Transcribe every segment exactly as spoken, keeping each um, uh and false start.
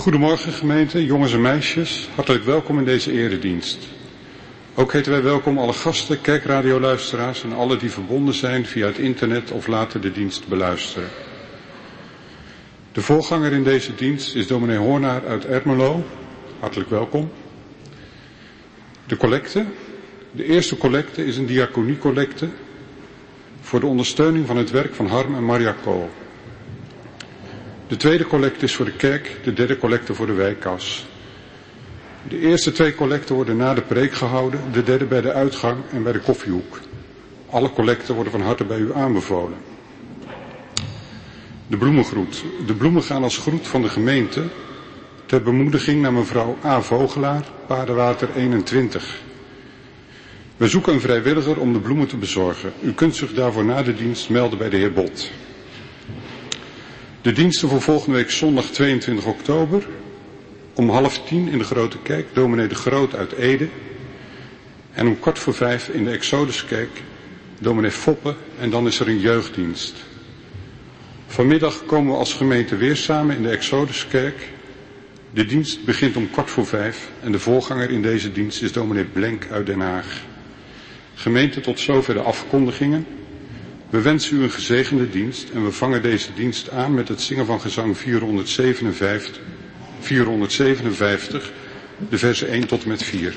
Goedemorgen gemeente, jongens en meisjes. Hartelijk welkom in deze eredienst. Ook heten wij welkom alle gasten, kerkradioluisteraars en alle die verbonden zijn via het internet of later de dienst beluisteren. De voorganger in deze dienst is dominee Hoornaar uit Ermelo. Hartelijk welkom. De collecte. De eerste collecte is een diaconiecollecte voor de ondersteuning van het werk van Harm en Marja Kool. De tweede collecte is voor de kerk, de derde collecte voor de wijkkas. De eerste twee collecten worden na de preek gehouden, de derde bij de uitgang en bij de koffiehoek. Alle collecten worden van harte bij u aanbevolen. De bloemengroet. De bloemen gaan als groet van de gemeente ter bemoediging naar mevrouw A. Vogelaar, Paardenwater eenentwintig. We zoeken een vrijwilliger om de bloemen te bezorgen. U kunt zich daarvoor na de dienst melden bij de heer Bot. De diensten voor volgende week zondag tweeëntwintig oktober. Om half tien in de Grote Kerk, dominee de Groot uit Ede. En om kwart voor vijf in de Exoduskerk, dominee Foppe. En dan is er een jeugddienst. Vanmiddag komen we als gemeente weer samen in de Exoduskerk. De dienst begint om kwart voor vijf en de voorganger in deze dienst is dominee Blenk uit Den Haag. Gemeente, tot zover de afkondigingen. We wensen u een gezegende dienst en we vangen deze dienst aan met het zingen van gezang vierhonderdzevenenvijftig, vierhonderdzevenenvijftig, de versen één tot en met vier.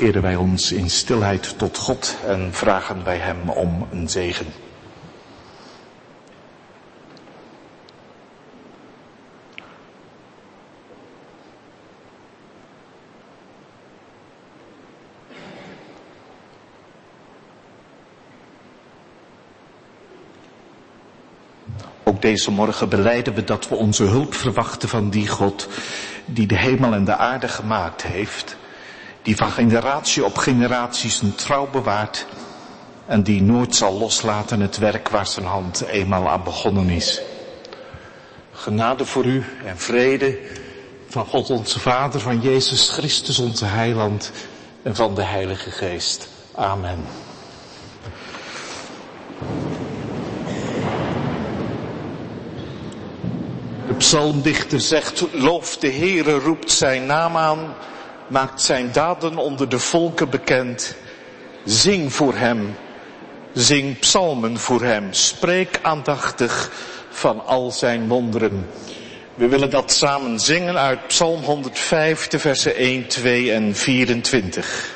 keren wij ons in stilheid tot God en vragen wij hem om een zegen. Ook deze morgen belijden we dat we onze hulp verwachten van die God die de hemel en de aarde gemaakt heeft, die van generatie op generatie zijn trouw bewaart en die nooit zal loslaten het werk waar zijn hand eenmaal aan begonnen is. Genade voor u en vrede van God onze Vader, van Jezus Christus onze Heiland en van de Heilige Geest. Amen. De psalmdichter zegt, loof de Heere, roept zijn naam aan, maakt zijn daden onder de volken bekend. Zing voor hem, zing psalmen voor hem, spreek aandachtig van al zijn wonderen. We willen dat samen zingen uit Psalm honderdvijf, de versen één, twee en vierentwintig.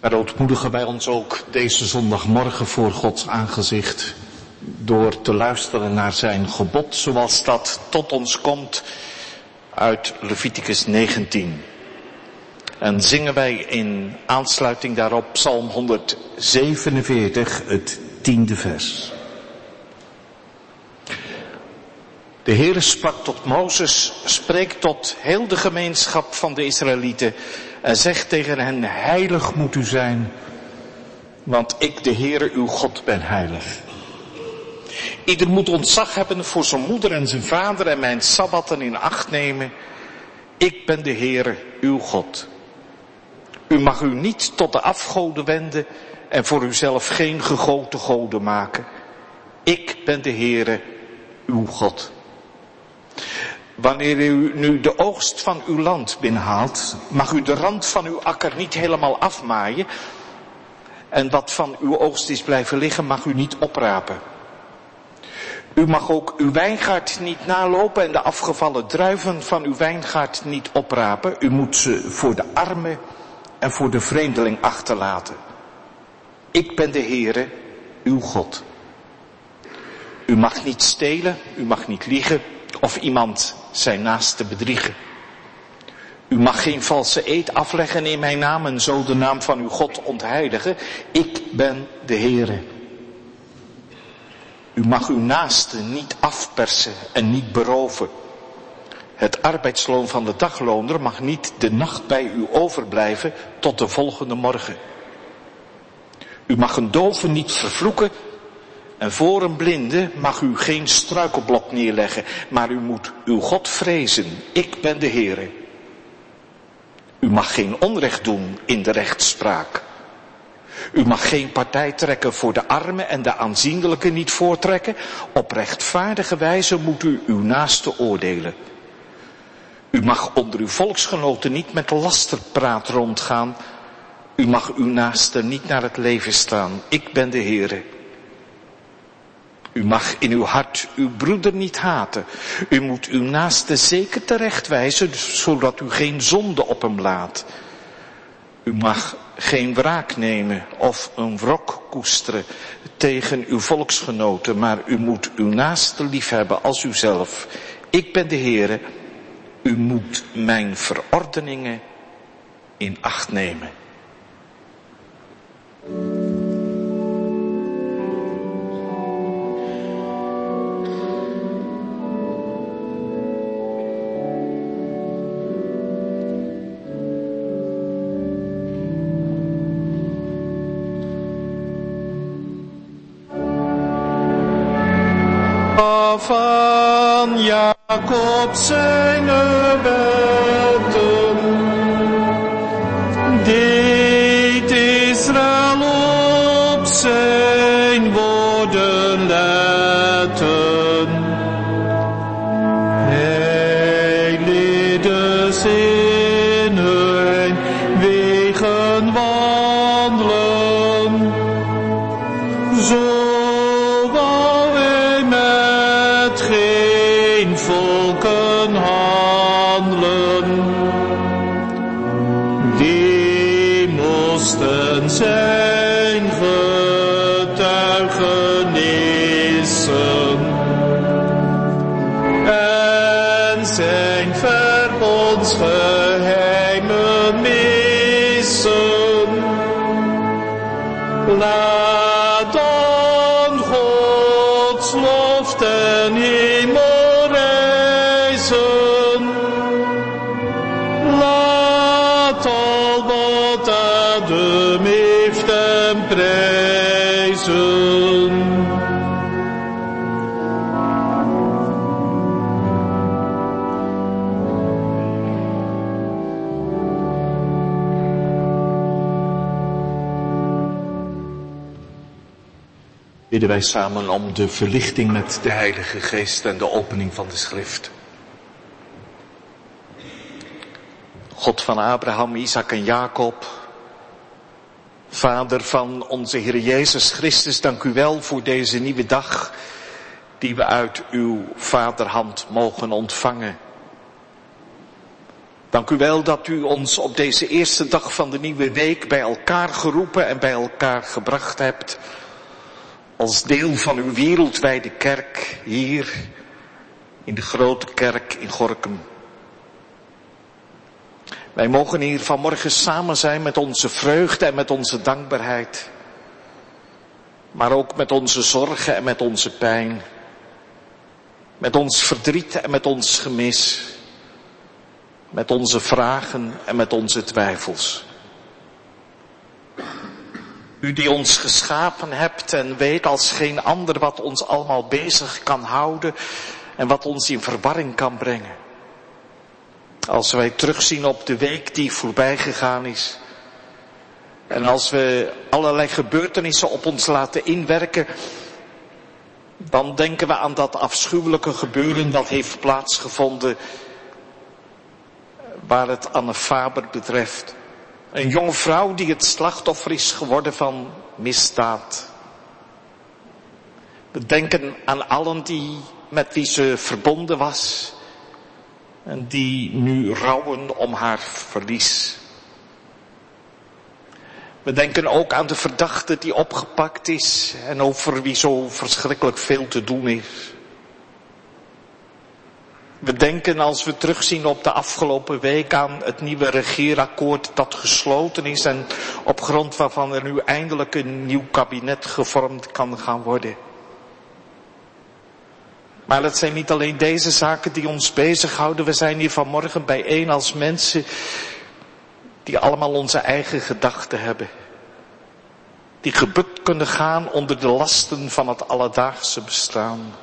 Maar ontmoedigen wij ons ook deze zondagmorgen voor Gods aangezicht door te luisteren naar zijn gebod zoals dat tot ons komt uit Leviticus negentien. En zingen wij in aansluiting daarop Psalm honderdzevenenveertig, het tiende vers. De Heere sprak tot Mozes, spreek tot heel de gemeenschap van de Israëlieten en zegt tegen hen, heilig moet u zijn, want ik de Heere uw God ben heilig. Ieder moet ontzag hebben voor zijn moeder en zijn vader en mijn sabbatten in acht nemen. Ik ben de Heere uw God. U mag u niet tot de afgoden wenden en voor uzelf geen gegoten goden maken. Ik ben de Heere uw God. Wanneer u nu de oogst van uw land binnenhaalt, mag u de rand van uw akker niet helemaal afmaaien. En wat van uw oogst is blijven liggen, mag u niet oprapen. U mag ook uw wijngaard niet nalopen en de afgevallen druiven van uw wijngaard niet oprapen. U moet ze voor de armen en voor de vreemdeling achterlaten. Ik ben de Heere, uw God. U mag niet stelen, u mag niet liegen of iemand zijn naaste bedriegen. U mag geen valse eed afleggen in mijn naam en zo de naam van uw God ontheiligen. Ik ben de Heere. U mag uw naaste niet afpersen en niet beroven. Het arbeidsloon van de dagloner mag niet de nacht bij u overblijven tot de volgende morgen. U mag een dove niet vervloeken en voor een blinde mag u geen struikelblok neerleggen, maar u moet uw God vrezen. Ik ben de Heere. U mag geen onrecht doen in de rechtspraak. U mag geen partij trekken voor de armen en de aanzienlijken niet voortrekken. Op rechtvaardige wijze moet u uw naaste oordelen. U mag onder uw volksgenoten niet met lasterpraat rondgaan. U mag uw naaste niet naar het leven staan. Ik ben de Heere. U mag in uw hart uw broeder niet haten. U moet uw naaste zeker terechtwijzen, zodat u geen zonde op hem laat. U mag geen wraak nemen of een wrok koesteren tegen uw volksgenoten, maar u moet uw naaste liefhebben als uzelf. Ik ben de Heere. U moet mijn verordeningen in acht nemen. Van Jacob zijn wetten, deed Israël op zijn woorden letten. Hij leerde ze in hun wegen wandelen, zo volken handelen, die moesten zijn getuigenissen en zijn verbondsgeheimen missen. Laat dan Gods lof ten hemel laat al wat adem heeft hem prijzen. Bidden wij samen om de verlichting met de Heilige Geest en de opening van de Schrift. God van Abraham, Isaac en Jacob, Vader van onze Heer Jezus Christus, dank u wel voor deze nieuwe dag die we uit uw vaderhand mogen ontvangen. Dank u wel dat u ons op deze eerste dag van de nieuwe week bij elkaar geroepen en bij elkaar gebracht hebt. Als deel van uw wereldwijde kerk hier in de grote kerk in Gorinchem. Wij mogen hier vanmorgen samen zijn met onze vreugde en met onze dankbaarheid. Maar ook met onze zorgen en met onze pijn. Met ons verdriet en met ons gemis. Met onze vragen en met onze twijfels. U die ons geschapen hebt en weet als geen ander wat ons allemaal bezig kan houden en wat ons in verwarring kan brengen. Als wij terugzien op de week die voorbij gegaan is. En als we allerlei gebeurtenissen op ons laten inwerken. Dan denken we aan dat afschuwelijke gebeuren dat heeft plaatsgevonden. Waar het Anne Faber betreft. Een jonge vrouw die het slachtoffer is geworden van misdaad. We denken aan allen die, met wie ze verbonden was. En die nu rouwen om haar verlies. We denken ook aan de verdachte die opgepakt is en over wie zo verschrikkelijk veel te doen is. We denken als we terugzien op de afgelopen week aan het nieuwe regeerakkoord dat gesloten is en op grond waarvan er nu eindelijk een nieuw kabinet gevormd kan gaan worden. Maar het zijn niet alleen deze zaken die ons bezighouden. We zijn hier vanmorgen bijeen als mensen die allemaal onze eigen gedachten hebben. Die gebukt kunnen gaan onder de lasten van het alledaagse bestaan.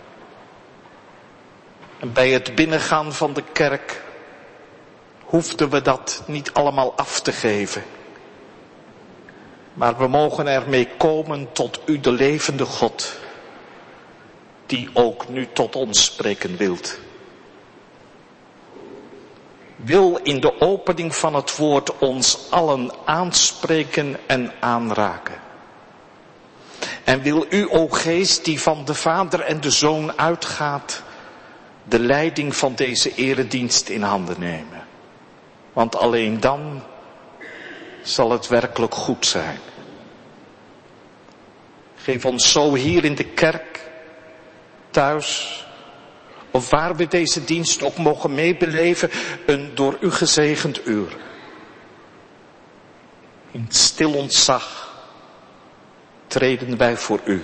En bij het binnengaan van de kerk hoefden we dat niet allemaal af te geven. Maar we mogen ermee komen tot u de levende God. Die ook nu tot ons spreken wilt. Wil in de opening van het woord ons allen aanspreken en aanraken. En wil u, o Geest, die van de Vader en de Zoon uitgaat, de leiding van deze eredienst in handen nemen. Want alleen dan zal het werkelijk goed zijn. Geef ons zo hier in de kerk, thuis, of waar we deze dienst ook mogen meebeleven, een door u gezegend uur. In stil ontzag treden wij voor u.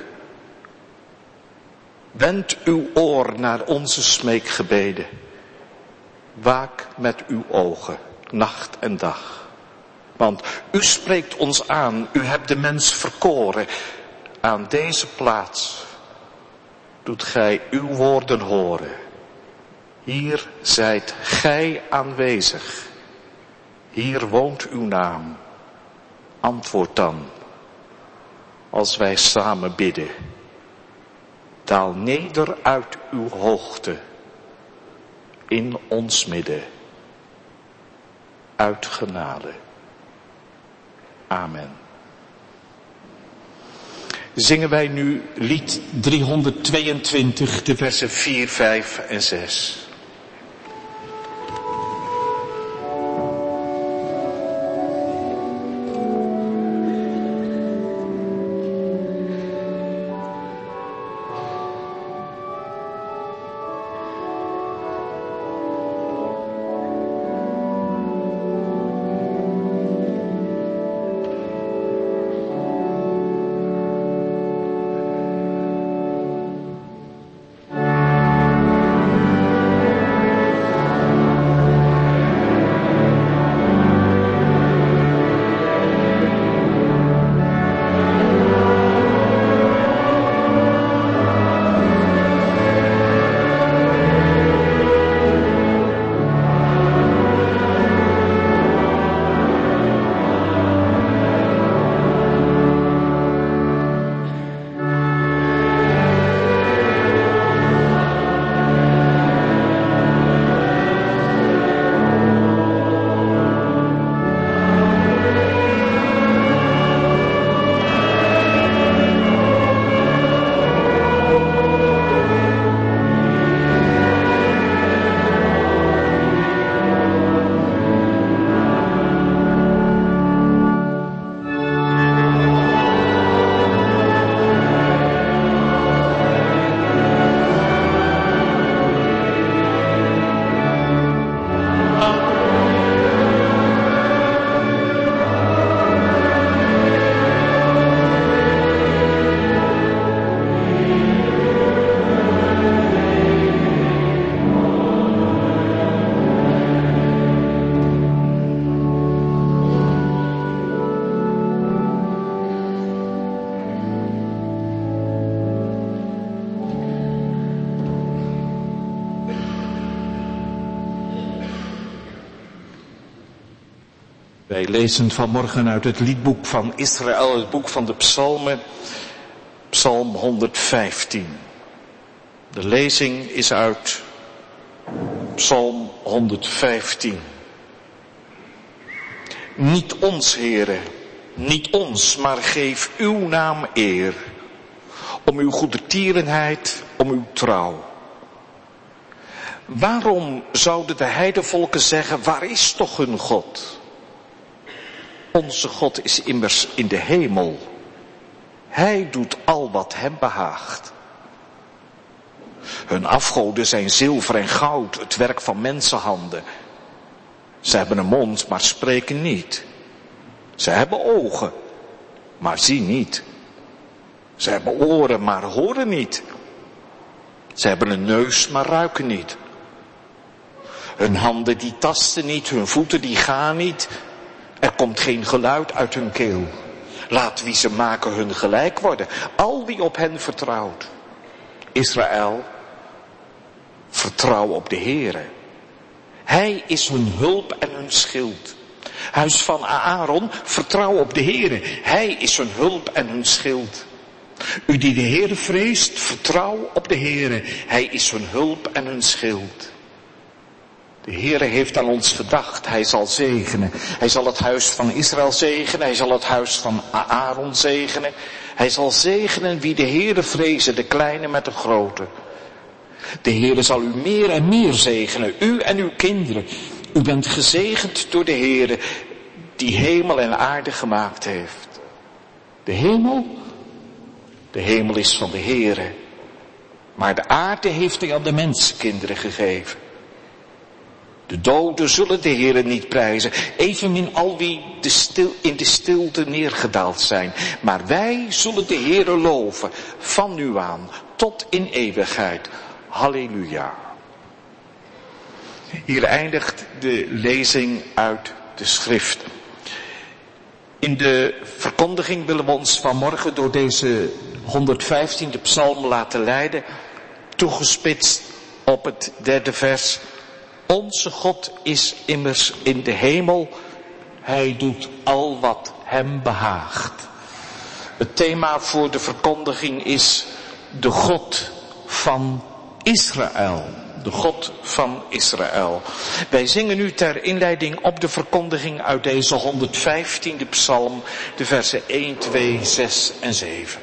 Wend uw oor naar onze smeekgebeden. Waak met uw ogen, nacht en dag. Want u spreekt ons aan, u hebt de mens verkoren. Aan deze plaats doet gij uw woorden horen. Hier zijt gij aanwezig. Hier woont uw naam. Antwoord dan, als wij samen bidden. Daal neder uit uw hoogte, in ons midden, uit genade. Amen. Zingen wij nu lied driehonderdtweeëntwintig, de versen vier, vijf en zes. Amen. Wij lezen vanmorgen uit het liedboek van Israël, het boek van de psalmen, psalm honderdvijftien. De lezing is uit psalm honderdvijftien. Niet ons, Heere, niet ons, maar geef uw naam eer, om uw goedertierenheid, om uw trouw. Waarom zouden de heidevolken zeggen, waar is toch hun God? Onze God is immers in de hemel. Hij doet al wat hem behaagt. Hun afgoden zijn zilver en goud, het werk van mensenhanden. Ze hebben een mond, maar spreken niet. Ze hebben ogen, maar zien niet. Ze hebben oren, maar horen niet. Ze hebben een neus, maar ruiken niet. Hun handen die tasten niet, hun voeten die gaan niet. Er komt geen geluid uit hun keel. Laat wie ze maken hun gelijk worden, al wie op hen vertrouwt. Israël, vertrouw op de Heere. Hij is hun hulp en hun schild. Huis van Aaron, vertrouw op de Heere. Hij is hun hulp en hun schild. U die de Heere vreest, vertrouw op de Heere. Hij is hun hulp en hun schild. De Heere heeft aan ons gedacht, hij zal zegenen. Hij zal het huis van Israël zegenen, hij zal het huis van Aaron zegenen. Hij zal zegenen wie de Heere vrezen, de kleine met de grote. De Heere zal u meer en meer zegenen, u en uw kinderen. U bent gezegend door de Heere, die hemel en aarde gemaakt heeft. De hemel? De hemel is van de Heere. Maar de aarde heeft hij aan de mensenkinderen gegeven. De doden zullen de Heere niet prijzen, evenmin al wie de stil, in de stilte neergedaald zijn. Maar wij zullen de Heere loven, van nu aan, tot in eeuwigheid. Halleluja. Hier eindigt de lezing uit de schrift. In de verkondiging willen we ons vanmorgen door deze honderdvijftiende psalm laten leiden, toegespitst op het derde vers. Onze God is immers in de hemel, hij doet al wat hem behaagt. Het thema voor de verkondiging is de God van Israël. De God van Israël. Wij zingen nu ter inleiding op de verkondiging uit deze honderdvijftiende psalm, de versen één, twee, zes en zeven.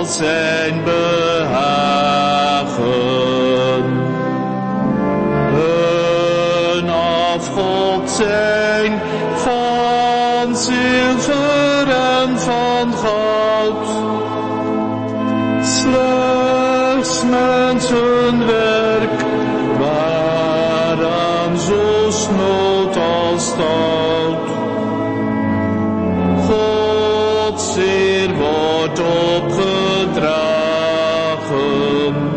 zijn behagen. Hun afgod zijn van zilver en van goud. Slechts mensenwerk, waaraan zo snood als stout. Gods eer wordt opgedragen.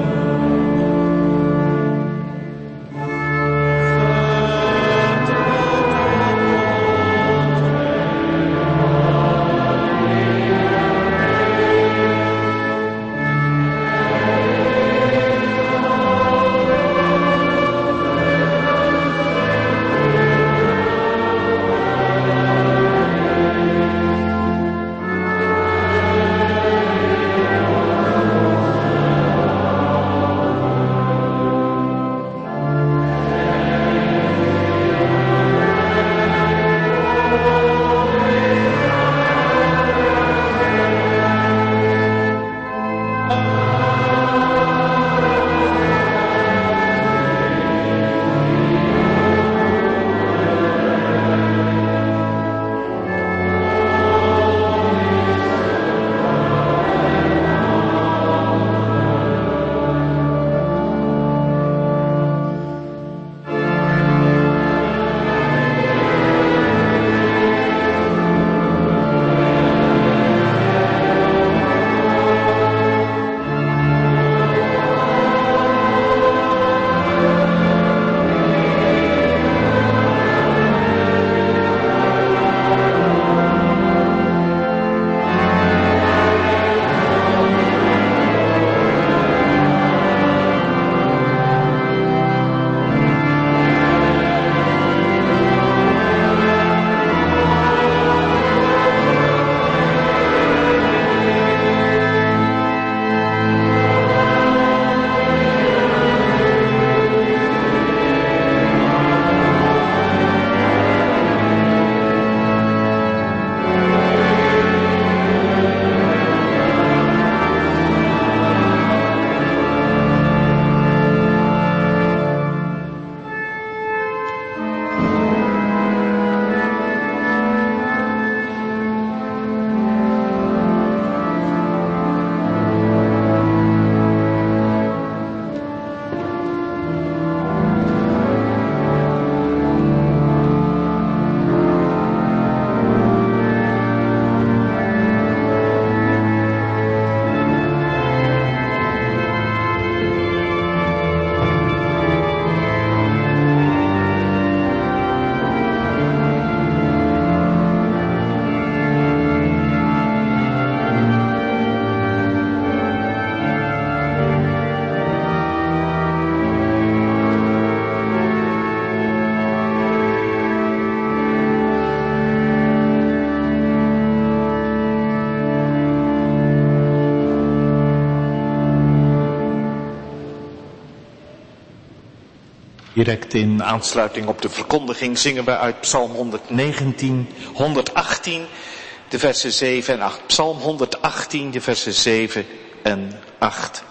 Direct in aansluiting op de verkondiging zingen we uit Psalm honderdnegentien, honderdachttien, de versen zeven en acht. Psalm honderdachttien, de versen zeven en acht.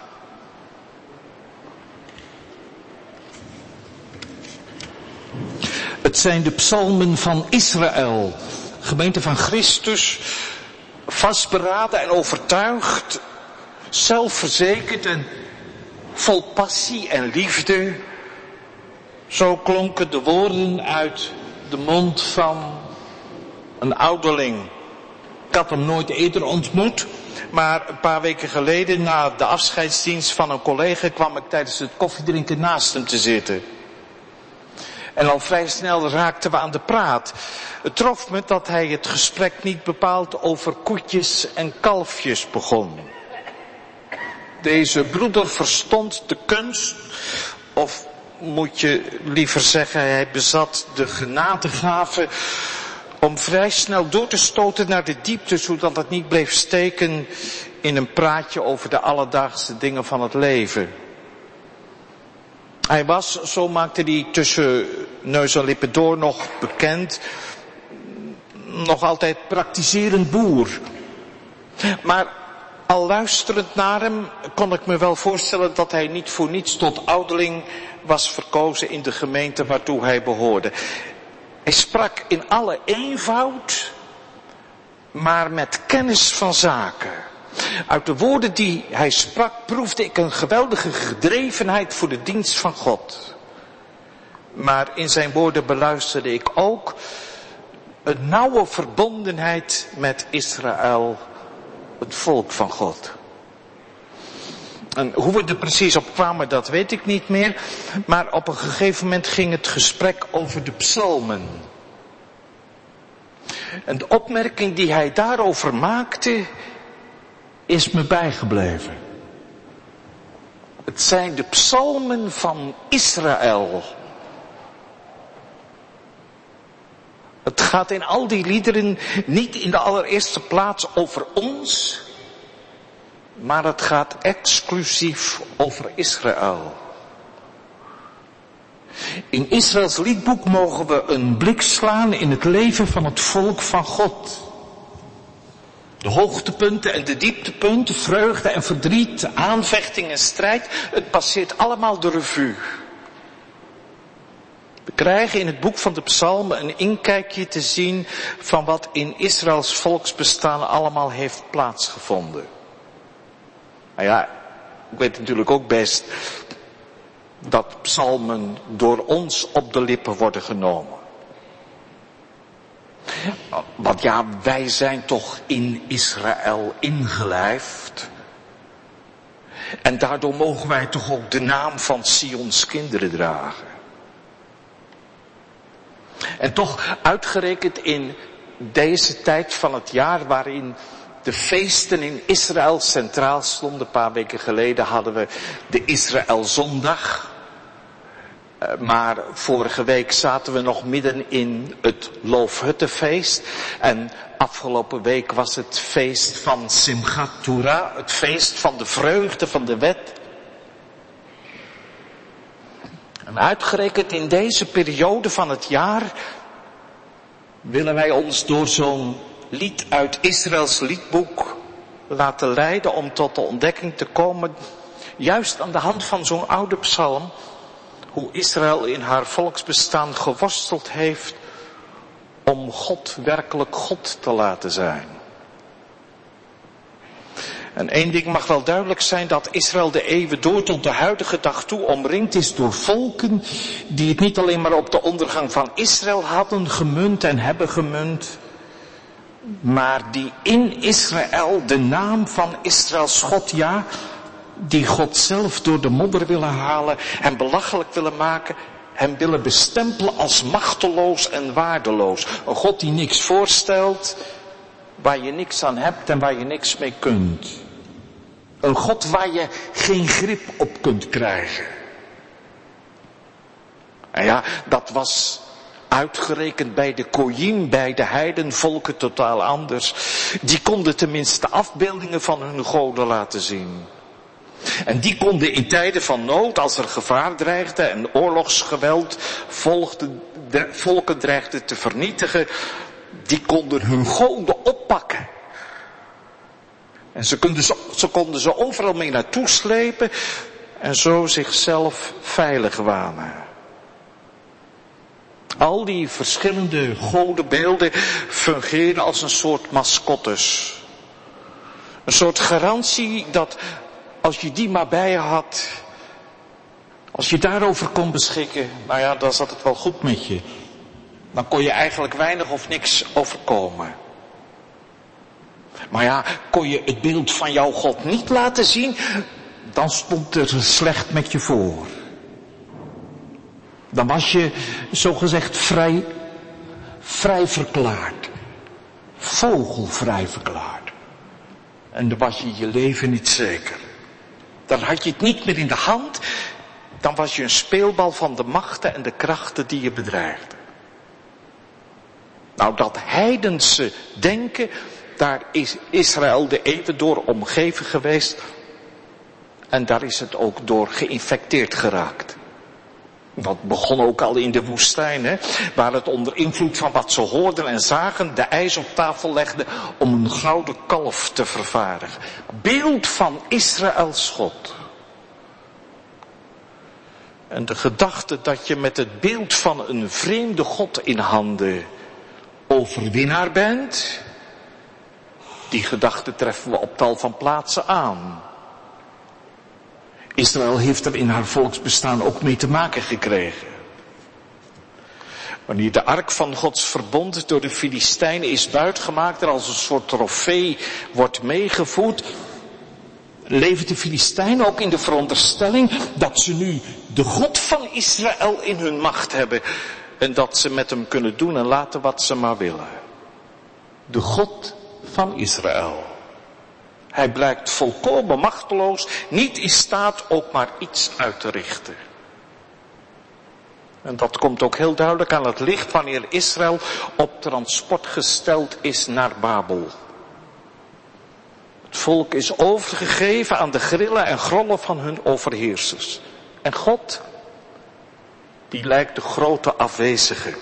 Het zijn de psalmen van Israël, gemeente van Christus, vastberaden en overtuigd, zelfverzekerd en vol passie en liefde. Zo klonken de woorden uit de mond van een ouderling. Ik had hem nooit eerder ontmoet, maar een paar weken geleden na de afscheidsdienst van een collega kwam ik tijdens het koffiedrinken naast hem te zitten. En al vrij snel raakten we aan de praat. Het trof me dat hij het gesprek niet bepaald over koetjes en kalfjes begon. Deze broeder verstond de kunst, of moet je liever zeggen, hij bezat de genadegave om vrij snel door te stoten naar de diepte, zodat het niet bleef steken in een praatje over de alledaagse dingen van het leven. Hij was, zo maakte hij tussen neus en lippen door nog bekend, nog altijd praktiserend boer. Maar Al luisterend naar hem kon ik me wel voorstellen dat hij niet voor niets tot ouderling was verkozen in de gemeente waartoe hij behoorde. Hij sprak in alle eenvoud, maar met kennis van zaken. Uit de woorden die hij sprak proefde ik een geweldige gedrevenheid voor de dienst van God. Maar in zijn woorden beluisterde ik ook een nauwe verbondenheid met Israël, het volk van God. En hoe we er precies op kwamen, dat weet ik niet meer. Maar op een gegeven moment ging het gesprek over de psalmen. En de opmerking die hij daarover maakte, is me bijgebleven. Het zijn de psalmen van Israël. Het gaat in al die liederen niet in de allereerste plaats over ons, maar het gaat exclusief over Israël. In Israëls liedboek mogen we een blik slaan in het leven van het volk van God. De hoogtepunten en de dieptepunten, vreugde en verdriet, aanvechting en strijd, het passeert allemaal de revue. We krijgen in het boek van de Psalmen een inkijkje te zien van wat in Israëls volksbestaan allemaal heeft plaatsgevonden. Nou ja, ik weet natuurlijk ook best dat psalmen door ons op de lippen worden genomen. Want ja, wij zijn toch in Israël ingelijfd. En daardoor mogen wij toch ook de naam van Sions kinderen dragen. En toch uitgerekend in deze tijd van het jaar waarin de feesten in Israël centraal stonden. Een paar weken geleden hadden we de Israëlzondag. Maar vorige week zaten we nog midden in het Loofhuttenfeest. En afgelopen week was het feest van Simchat Torah. Het feest van de vreugde van de wet. En uitgerekend in deze periode van het jaar willen wij ons door zo'n lied uit Israëls liedboek laten leiden om tot de ontdekking te komen, juist aan de hand van zo'n oude psalm, hoe Israël in haar volksbestaan geworsteld heeft om God werkelijk God te laten zijn. En één ding mag wel duidelijk zijn, dat Israël de eeuwen door tot de huidige dag toe omringd is door volken die het niet alleen maar op de ondergang van Israël hadden gemunt en hebben gemunt, maar die in Israël de naam van Israëls God, ja, die God zelf door de modder willen halen en belachelijk willen maken, hem willen bestempelen als machteloos en waardeloos. Een God die niks voorstelt, waar je niks aan hebt en waar je niks mee kunt. Een God waar je geen grip op kunt krijgen. En ja, dat was uitgerekend bij de Goyim, bij de heidenvolken totaal anders. Die konden tenminste afbeeldingen van hun goden laten zien. En die konden in tijden van nood, als er gevaar dreigde en oorlogsgeweld volgde, de volken dreigden te vernietigen, die konden hun goden oppakken. En ze konden ze, ze konden ze overal mee naartoe slepen en zo zichzelf veilig wanen. Al die verschillende godenbeelden fungeren als een soort mascottes. Een soort garantie dat als je die maar bij je had, als je daarover kon beschikken, nou ja, dan zat het wel goed met je. Dan kon je eigenlijk weinig of niks overkomen. Maar ja, kon je het beeld van jouw God niet laten zien, dan stond er slecht met je voor. Dan was je zogezegd vrij, vrij verklaard. Vogelvrij verklaard. En dan was je je leven niet zeker. Dan had je het niet meer in de hand. Dan was je een speelbal van de machten en de krachten die je bedreigden. Nou, dat heidense denken, daar is Israël de eeuwen door omgeven geweest. En daar is het ook door geïnfecteerd geraakt. Dat begon ook al in de woestijn, hè, waar het onder invloed van wat ze hoorden en zagen de ijs op tafel legde om een gouden kalf te vervaardigen. Beeld van Israëls God. En de gedachte dat je met het beeld van een vreemde God in handen overwinnaar bent, die gedachte treffen we op tal van plaatsen aan. Israël heeft er in haar volksbestaan ook mee te maken gekregen. Wanneer de ark van Gods verbond door de Filistijnen is buitgemaakt en als een soort trofee wordt meegevoerd, levert de Filistijnen ook in de veronderstelling dat ze nu de God van Israël in hun macht hebben en dat ze met hem kunnen doen en laten wat ze maar willen. De God van Israël. Hij blijkt volkomen machteloos, niet in staat ook maar iets uit te richten. En dat komt ook heel duidelijk aan het licht wanneer Israël op transport gesteld is naar Babel. Het volk is overgegeven aan de grillen en grollen van hun overheersers. En God, die lijkt de grote afwezige.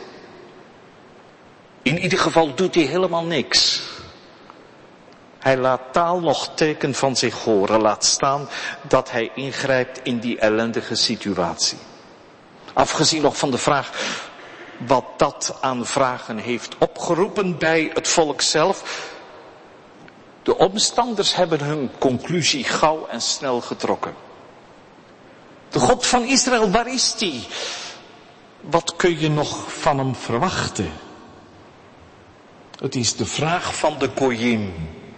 In ieder geval doet hij helemaal niks. Hij laat taal nog teken van zich horen, laat staan dat hij ingrijpt in die ellendige situatie. Afgezien nog van de vraag wat dat aan vragen heeft opgeroepen bij het volk zelf. De omstanders hebben hun conclusie gauw en snel getrokken. De God van Israël, waar is die? Wat kun je nog van hem verwachten? Het is de vraag van de Goyim.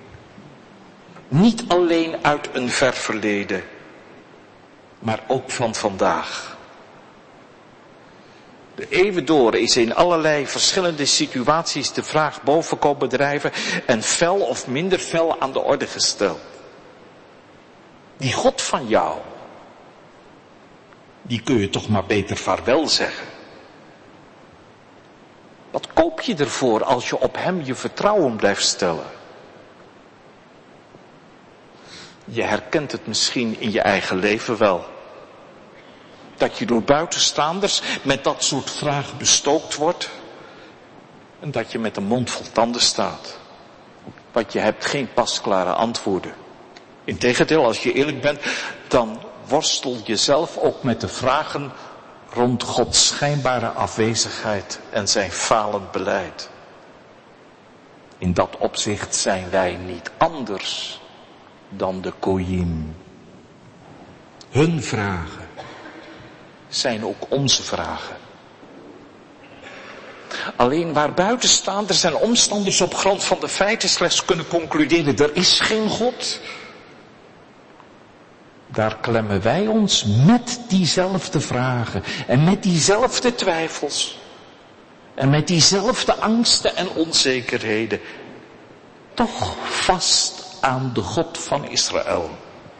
Niet alleen uit een ver verleden, maar ook van vandaag. De eeuwen door is in allerlei verschillende situaties de vraag boven komen drijven en fel of minder fel aan de orde gesteld. Die God van jou, die kun je toch maar beter vaarwel zeggen. Wat koop je ervoor als je op hem je vertrouwen blijft stellen? Je herkent het misschien in je eigen leven wel. Dat je door buitenstaanders met dat soort vragen bestookt wordt. En dat je met een mond vol tanden staat. Want je hebt geen pasklare antwoorden. Integendeel, als je eerlijk bent, dan worstel je zelf ook met de vragen rond Gods schijnbare afwezigheid en zijn falend beleid. In dat opzicht zijn wij niet anders dan de Goyim. Hun vragen zijn ook onze vragen. Alleen waar buitenstaanders en omstanders op grond van de feiten slechts kunnen concluderen, er is geen God. Daar klemmen wij ons met diezelfde vragen en met diezelfde twijfels en met diezelfde angsten en onzekerheden toch vast aan de God van Israël.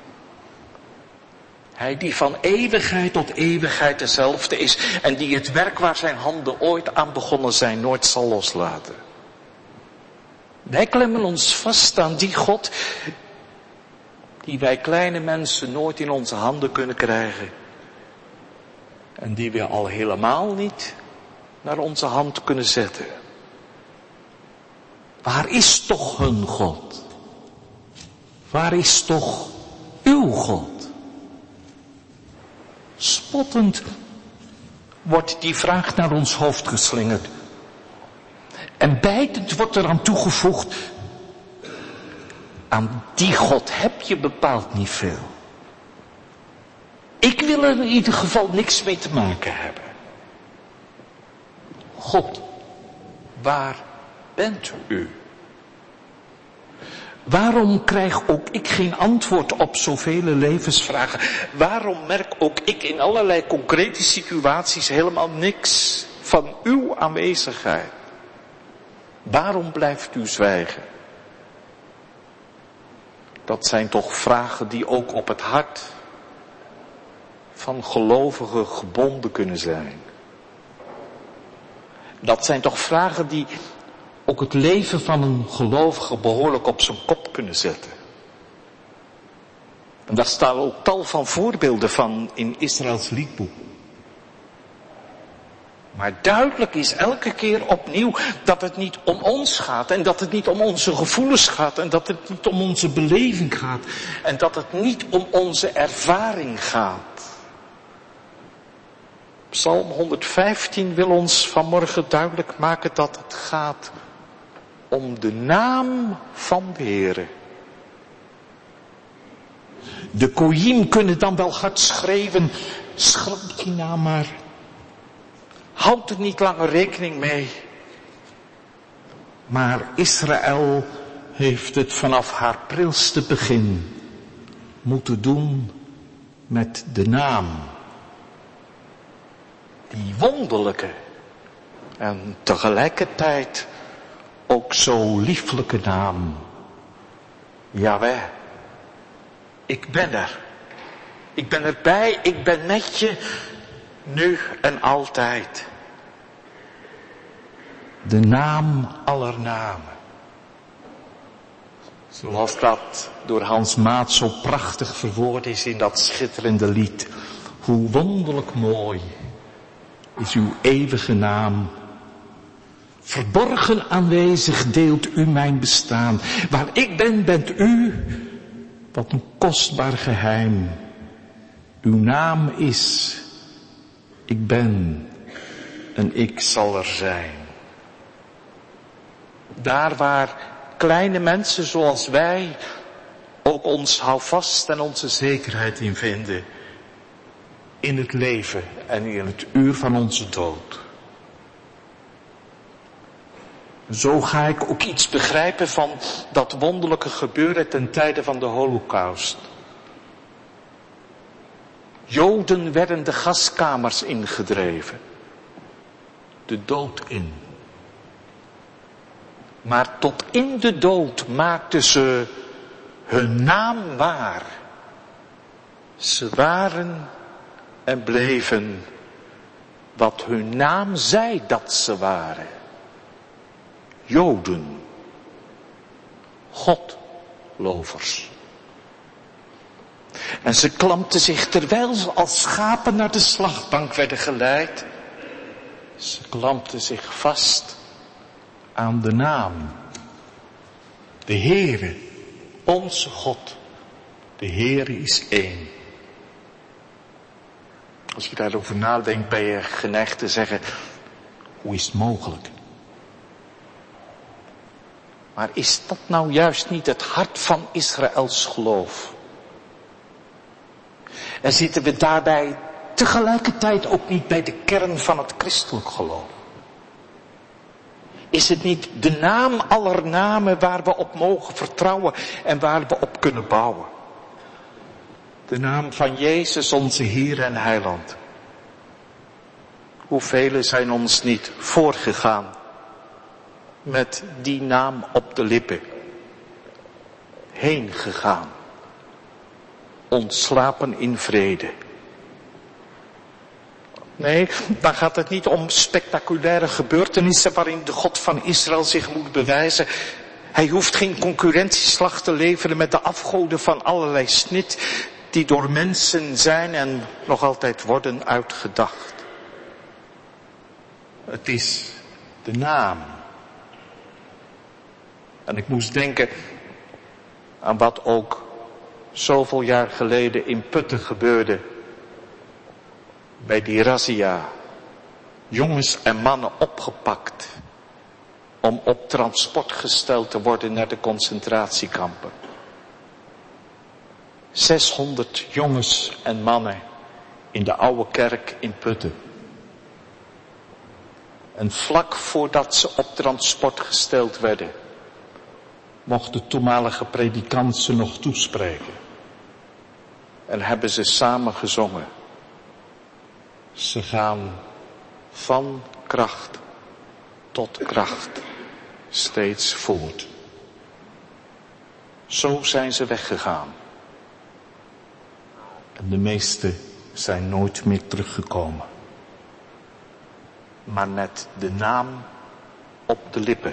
Hij die van eeuwigheid tot eeuwigheid dezelfde is en die het werk waar zijn handen ooit aan begonnen zijn nooit zal loslaten. Wij klemmen ons vast aan die God die wij kleine mensen nooit in onze handen kunnen krijgen. En die we al helemaal niet naar onze hand kunnen zetten. Waar is toch hun God? Waar is toch uw God? Spottend wordt die vraag naar ons hoofd geslingerd. En bijtend wordt eraan toegevoegd, aan die God heb je bepaald niet veel. Ik wil er in ieder geval niks mee te maken hebben. God, waar bent u? Waarom krijg ook ik geen antwoord op zoveel levensvragen? Waarom merk ook ik in allerlei concrete situaties helemaal niks van uw aanwezigheid? Waarom blijft u zwijgen? Dat zijn toch vragen die ook op het hart van gelovigen gebonden kunnen zijn. Dat zijn toch vragen die ook het leven van een gelovige behoorlijk op zijn kop kunnen zetten. En daar staan ook tal van voorbeelden van in Israëls liedboek. Maar duidelijk is elke keer opnieuw dat het niet om ons gaat. En dat het niet om onze gevoelens gaat. En dat het niet om onze beleving gaat. En dat het niet om onze ervaring gaat. Psalm honderdvijftien wil ons vanmorgen duidelijk maken dat het gaat om de naam van de Heere. De koïm kunnen dan wel hard schreeuwen, schrap die naam maar. Houd er niet langer rekening mee. Maar Israël heeft het vanaf haar prilste begin moeten doen met de naam. Die wonderlijke en tegelijkertijd ook zo lieflijke naam. Jaweh, ik ben er. Ik ben erbij, ik ben met je, nu en altijd. De naam aller namen. Zoals dat door Hans Maat zo prachtig verwoord is in dat schitterende lied. Hoe wonderlijk mooi is uw eeuwige naam. Verborgen aanwezig deelt u mijn bestaan. Waar ik ben, bent u. Wat een kostbaar geheim. Uw naam is, ik ben en ik zal er zijn. Daar waar kleine mensen zoals wij ook ons houvast en onze zekerheid in vinden. In het leven en in het uur van onze dood. Zo ga ik ook iets begrijpen van dat wonderlijke gebeuren ten tijde van de Holocaust. Joden werden de gaskamers ingedreven. De dood in. Maar tot in de dood maakten ze hun naam waar. Ze waren en bleven wat hun naam zei dat ze waren. Joden. Godlovers. En ze klampten zich terwijl ze als schapen naar de slachtbank werden geleid. Ze klampten zich vast aan de naam. De Heere, onze God. De Heere is één. Als je daarover nadenkt ben je geneigd te zeggen, hoe is het mogelijk? Maar is dat nou juist niet het hart van Israëls geloof? En zitten we daarbij tegelijkertijd ook niet bij de kern van het christelijk geloof? Is het niet de naam aller namen waar we op mogen vertrouwen en waar we op kunnen bouwen? De naam van Jezus, onze Heer en Heiland. Hoeveel zijn ons niet voorgegaan met die naam op de lippen. Heen gegaan. Ontslapen in vrede. Nee, dan gaat het niet om spectaculaire gebeurtenissen waarin de God van Israël zich moet bewijzen. Hij hoeft geen concurrentieslag te leveren met de afgoden van allerlei snit die door mensen zijn en nog altijd worden uitgedacht. Het is de naam. En ik moest denken aan wat ook zoveel jaar geleden in Putten gebeurde. Bij die razzia. Jongens en mannen opgepakt. Om op transport gesteld te worden naar de concentratiekampen. zeshonderd jongens en mannen in de oude kerk in Putten. En vlak voordat ze op transport gesteld werden, mocht de toenmalige predikant ze nog toespreken. En hebben ze samen gezongen. Ze gaan van kracht tot kracht steeds voort. Zo zijn ze weggegaan. En de meesten zijn nooit meer teruggekomen. Maar met de naam op de lippen.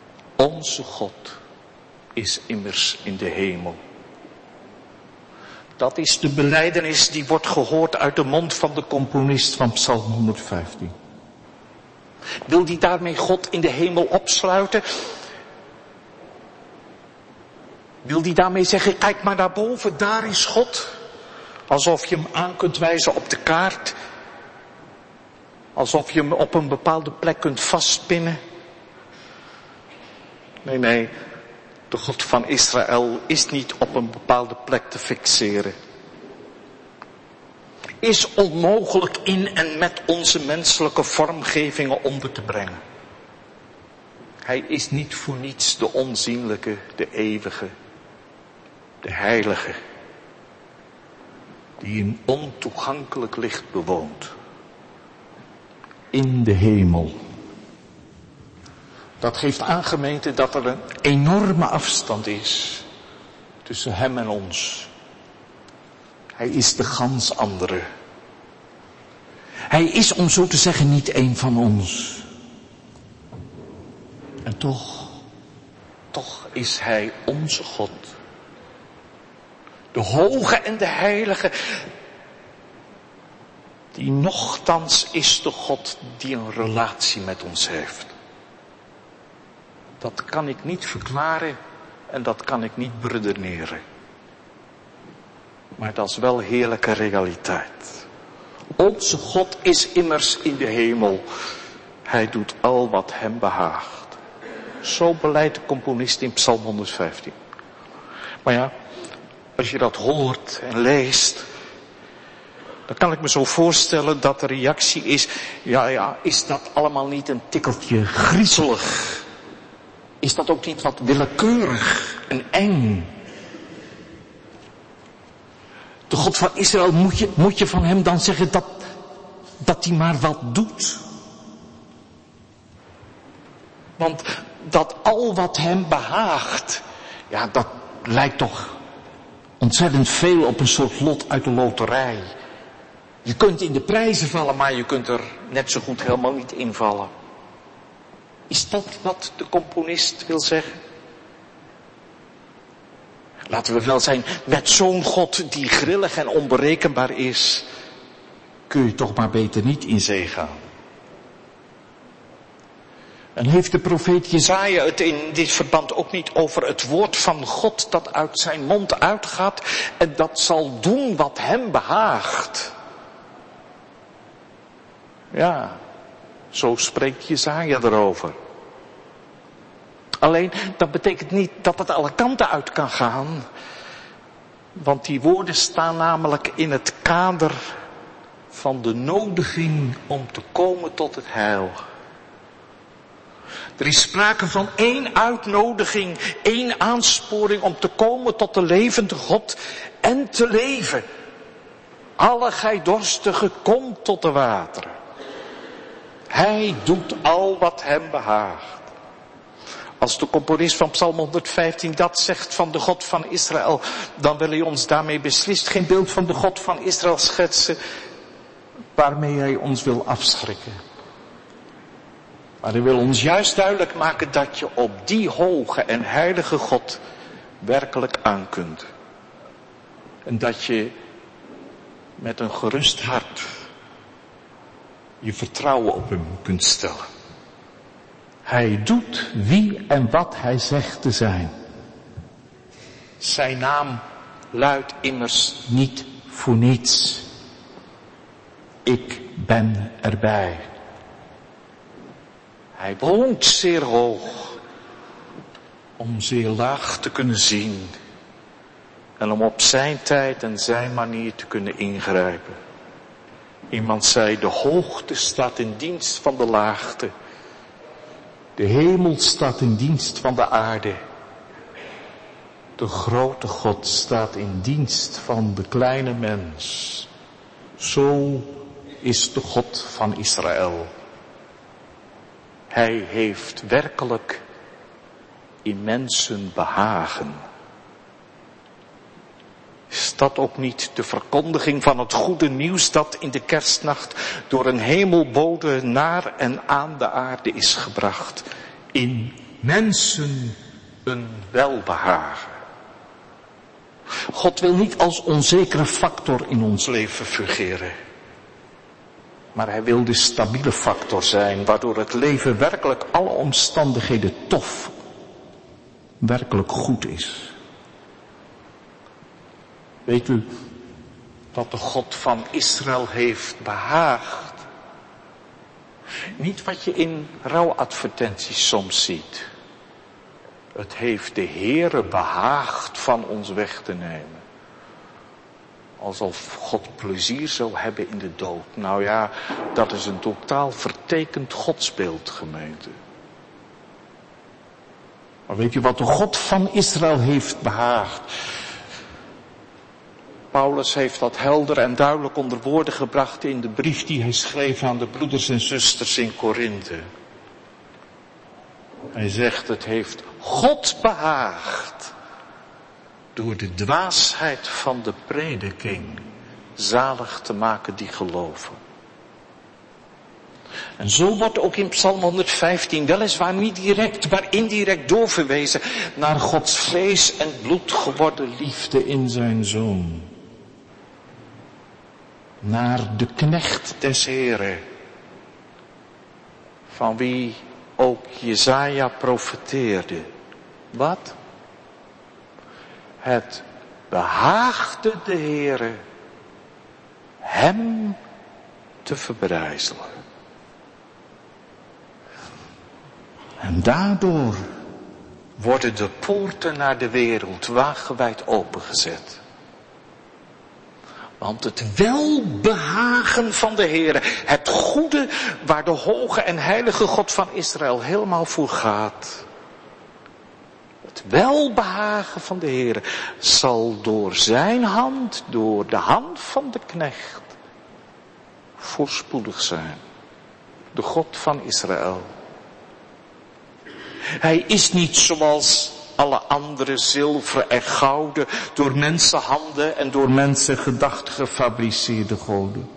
Onze God is immers in de hemel. Dat is de belijdenis die wordt gehoord uit de mond van de componist van Psalm honderdvijftien. Wil die daarmee God in de hemel opsluiten? Wil die daarmee zeggen, kijk maar naar boven, daar is God. Alsof je hem aan kunt wijzen op de kaart. Alsof je hem op een bepaalde plek kunt vastpinnen. Nee, nee, de God van Israël is niet op een bepaalde plek te fixeren. Is onmogelijk in en met onze menselijke vormgevingen onder te brengen. Hij is niet voor niets de onzienlijke, de eeuwige, de heilige, die een ontoegankelijk licht bewoont. In de hemel. Dat geeft aan, gemeente, dat er een enorme afstand is tussen hem en ons. Hij is de gans andere. Hij is, om zo te zeggen, niet een van ons. En toch, toch is hij onze God. De hoge en de heilige, die nochtans is de God die een relatie met ons heeft. Dat kan ik niet verklaren en dat kan ik niet beredeneren. Maar dat is wel heerlijke realiteit. Onze God is immers in de hemel. Hij doet al wat hem behaagt. Zo beleidt de componist in Psalm honderdvijftien. Maar ja, als je dat hoort en leest, dan kan ik me zo voorstellen dat de reactie is, ja ja, is dat allemaal niet een tikkeltje griezelig? Is dat ook niet wat willekeurig en eng? De God van Israël, moet je, moet je van hem dan zeggen dat, dat hij maar wat doet? Want dat al wat hem behaagt, ja, dat lijkt toch ontzettend veel op een soort lot uit de loterij. Je kunt in de prijzen vallen, maar je kunt er net zo goed helemaal niet invallen. Is dat wat de componist wil zeggen? Laten we wel zijn, met zo'n God die grillig en onberekenbaar is, kun je toch maar beter niet in zee gaan. En heeft de profeet Jesaja het in dit verband ook niet over het woord van God dat uit zijn mond uitgaat en dat zal doen wat hem behaagt? Ja, zo spreekt Jesaja erover. Alleen, dat betekent niet dat het alle kanten uit kan gaan. Want die woorden staan namelijk in het kader van de nodiging om te komen tot het heil. Er is sprake van één uitnodiging, één aansporing om te komen tot de levende God en te leven. Alle gij dorstigen, kom tot de wateren. Hij doet al wat hem behaagt. Als de componist van Psalm honderdvijftien dat zegt van de God van Israël, dan wil hij ons daarmee beslist geen beeld van de God van Israël schetsen, waarmee hij ons wil afschrikken. Maar hij wil ons juist duidelijk maken dat je op die hoge en heilige God werkelijk aan kunt. En dat je met een gerust hart je vertrouwen op hem kunt stellen. Hij doet wie en wat hij zegt te zijn. Zijn naam luidt immers niet voor niets. Ik ben erbij. Hij woont zeer hoog om zeer laag te kunnen zien en om op zijn tijd en zijn manier te kunnen ingrijpen. Iemand zei, de hoogte staat in dienst van de laagte. De hemel staat in dienst van de aarde. De grote God staat in dienst van de kleine mens. Zo is de God van Israël. Hij heeft werkelijk in mensen behagen. Is dat ook niet de verkondiging van het goede nieuws dat in de kerstnacht door een hemelbode naar en aan de aarde is gebracht? In mensen een welbehagen. God wil niet als onzekere factor in ons leven fungeren. Maar hij wil de stabiele factor zijn, waardoor het leven werkelijk alle omstandigheden tof, werkelijk goed is. Weet u wat de God van Israël heeft behaagd? Niet wat je in rouwadvertenties soms ziet. Het heeft de Heere behaagd van ons weg te nemen. Alsof God plezier zou hebben in de dood. Nou ja, dat is een totaal vertekend godsbeeld, gemeente. Maar weet u wat de God van Israël heeft behaagd? Paulus heeft dat helder en duidelijk onder woorden gebracht in de brief die hij schreef aan de broeders en zusters in Korinthe. Hij zegt, het heeft God behaagd door de dwaasheid van de prediking zalig te maken die geloven. En zo wordt ook in Psalm honderdvijftien weliswaar niet direct, maar indirect doorverwezen naar Gods vlees en bloed geworden liefde in zijn Zoon. Naar de knecht des Heren, van wie ook Jesaja profeteerde. Wat? Het behaagde de Heere hem te verbrijzelen. En daardoor worden de poorten naar de wereld wagenwijd opengezet. Want het welbehagen van de Heere, het goede waar de hoge en heilige God van Israël helemaal voor gaat. Het welbehagen van de Heere zal door zijn hand, door de hand van de knecht, voorspoedig zijn. De God van Israël. Hij is niet zoals alle andere zilveren en gouden, door mensenhanden en door mensengedachten gefabriceerde goden.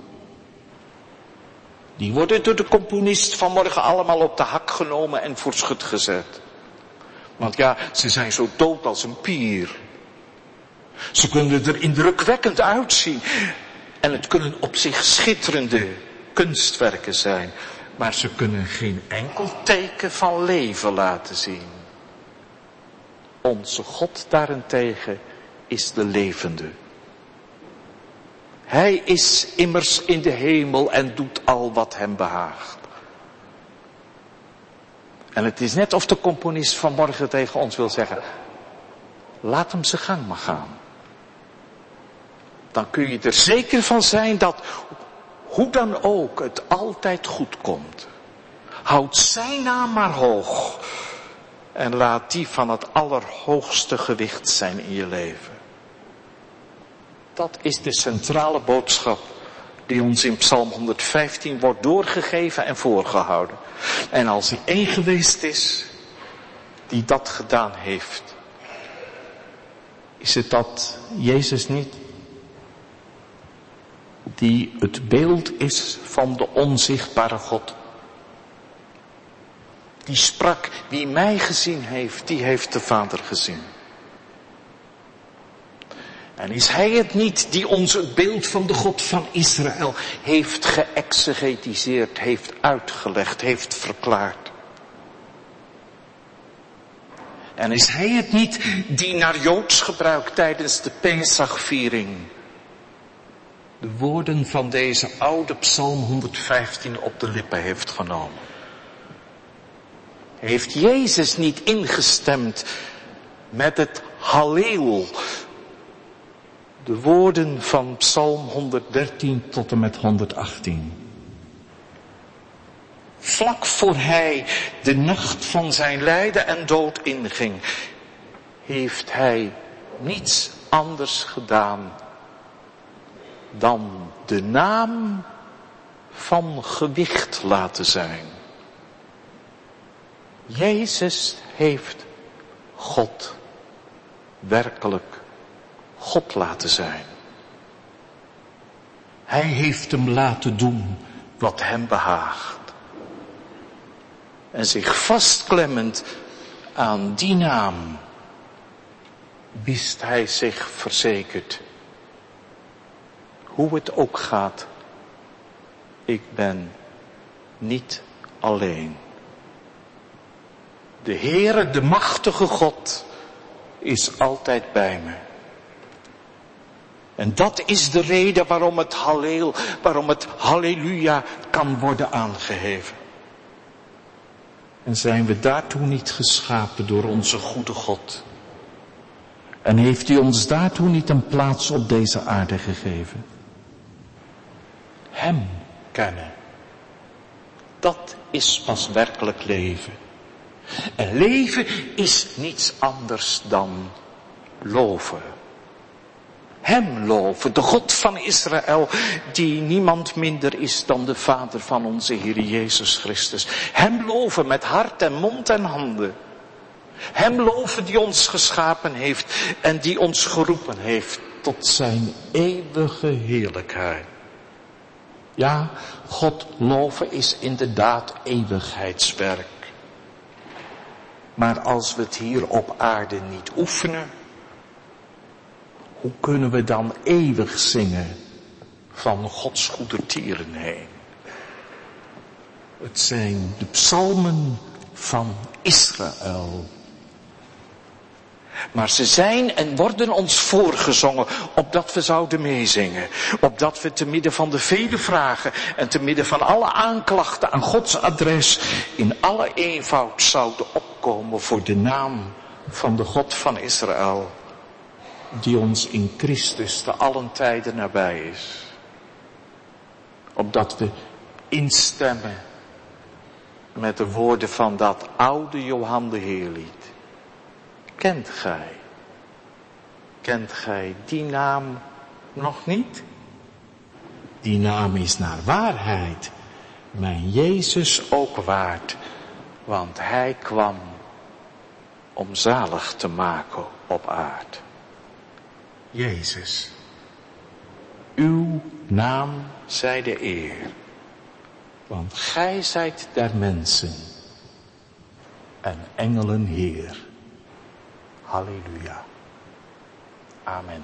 Die worden door de componist vanmorgen allemaal op de hak genomen en voor schut gezet. Want ja, ze zijn zo dood als een pier. Ze kunnen er indrukwekkend uitzien. En het kunnen op zich schitterende kunstwerken zijn. Maar ze kunnen geen enkel teken van leven laten zien. Onze God daarentegen is de levende. Hij is immers in de hemel en doet al wat hem behaagt. En het is net of de componist vanmorgen tegen ons wil zeggen, laat hem zijn gang maar gaan. Dan kun je er zeker van zijn dat, hoe dan ook, het altijd goed komt. Houd zijn naam maar hoog. En laat die van het allerhoogste gewicht zijn in je leven. Dat is de centrale boodschap die ons in Psalm honderdvijftien wordt doorgegeven en voorgehouden. En als er één geweest is die dat gedaan heeft, is het dat Jezus niet? Die het beeld is van de onzichtbare God. Die sprak, wie mij gezien heeft, die heeft de Vader gezien. En is hij het niet die ons het beeld van de God van Israël heeft geëxegetiseerd, heeft uitgelegd, heeft verklaard? En is hij het niet die naar Joods gebruik tijdens de Pesachviering de woorden van deze oude Psalm honderdvijftien op de lippen heeft genomen? Heeft Jezus niet ingestemd met het Halleel, de woorden van Psalm honderddertien tot en met honderdachttien? Vlak voor hij de nacht van zijn lijden en dood inging, heeft hij niets anders gedaan dan de naam van gewicht laten zijn. Jezus heeft God werkelijk God laten zijn. Hij heeft hem laten doen wat hem behaagt. En zich vastklemmend aan die naam wist hij zich verzekerd. Hoe het ook gaat, ik ben niet alleen. De Heere, de machtige God, is altijd bij me. En dat is de reden waarom het Halleel, waarom het Halleluja kan worden aangeheven. En zijn we daartoe niet geschapen door onze goede God? En heeft hij ons daartoe niet een plaats op deze aarde gegeven? Hem kennen. Dat is pas werkelijk leven. En leven is niets anders dan loven. Hem loven, de God van Israël, die niemand minder is dan de Vader van onze Heer Jezus Christus. Hem loven met hart en mond en handen. Hem loven die ons geschapen heeft en die ons geroepen heeft tot zijn eeuwige heerlijkheid. Ja, God loven is inderdaad eeuwigheidswerk. Maar als we het hier op aarde niet oefenen, hoe kunnen we dan eeuwig zingen van Gods goedertieren heen? Het zijn de psalmen van Israël. Maar ze zijn en worden ons voorgezongen, opdat we zouden meezingen. Opdat we te midden van de vele vragen en te midden van alle aanklachten aan Gods adres in alle eenvoud zouden opkomen voor de naam van de God van Israël, die ons in Christus te allen tijden nabij is. Opdat we instemmen met de woorden van dat oude Johan de Heerlied. Kent gij, kent gij die naam nog niet? Die naam is naar waarheid mijn Jezus ook waard, want hij kwam om zalig te maken op aard. Jezus, uw naam zij de eer, want gij zijt der mensen en engelen Heer. Halleluja. Amen.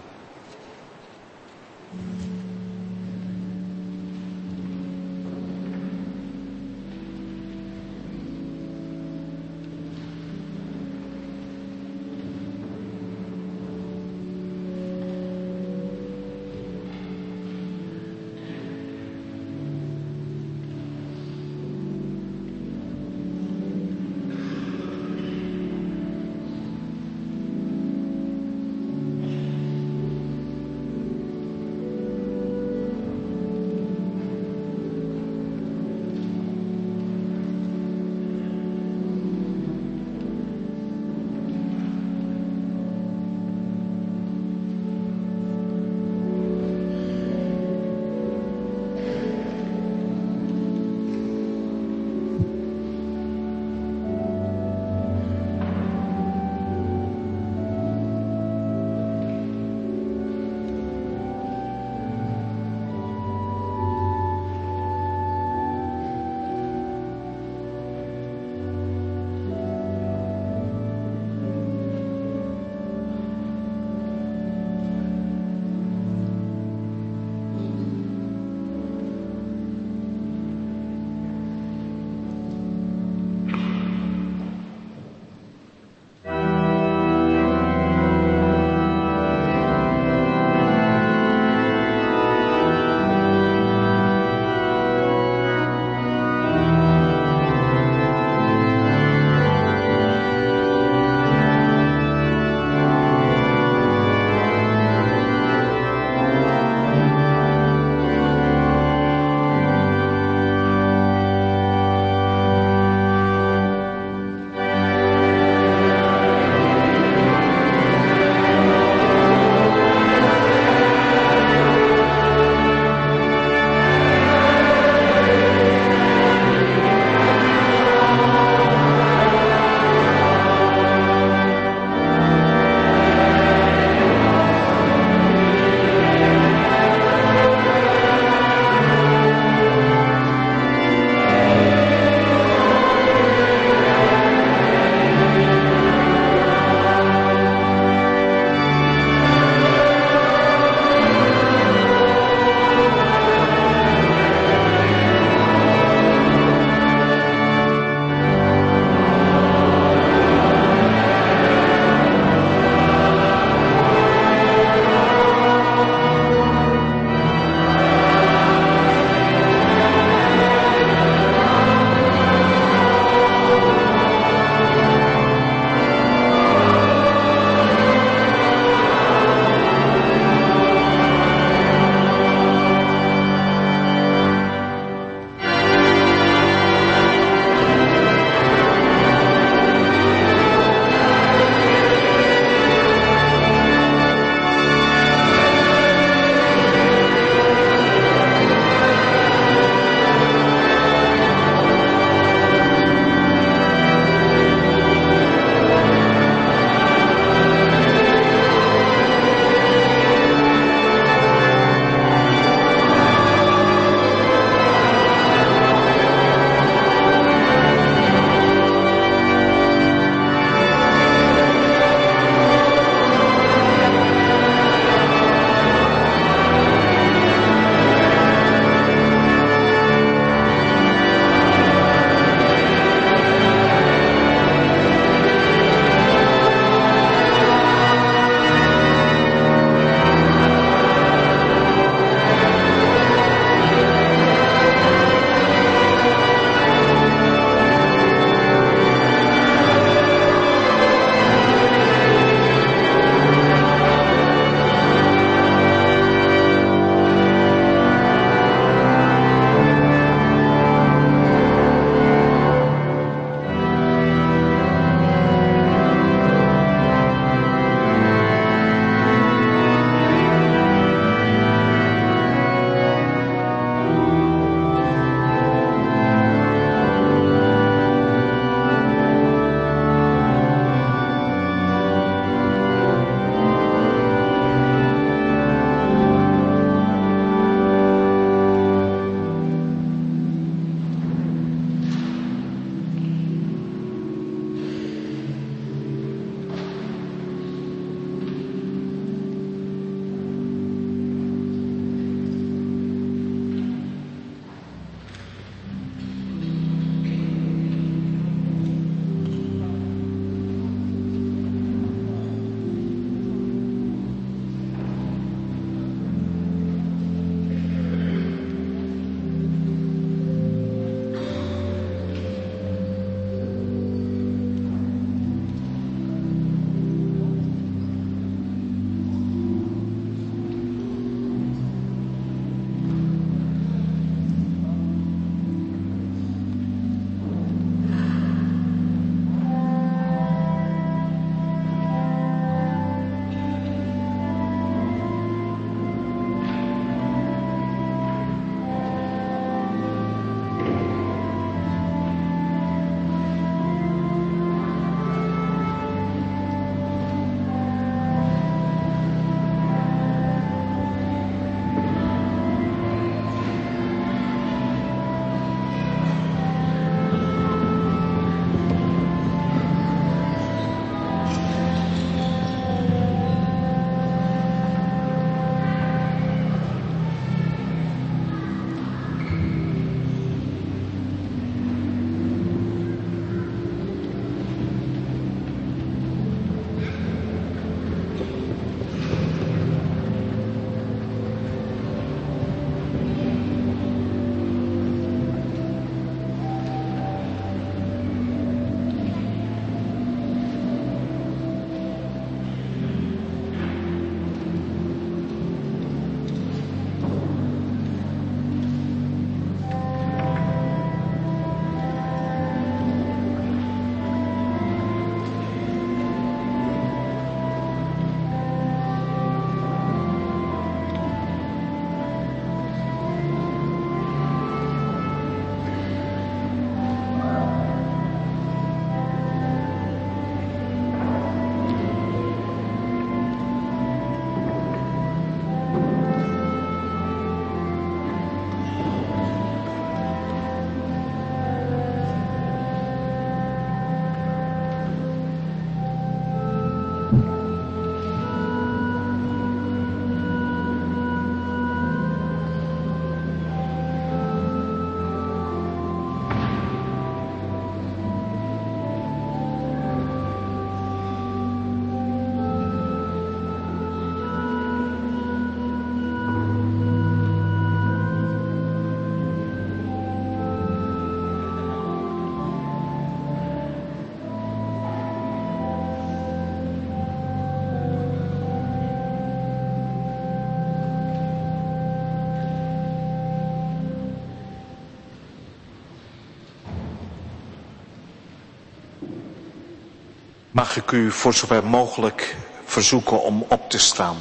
Mag ik u voor zover mogelijk verzoeken om op te staan.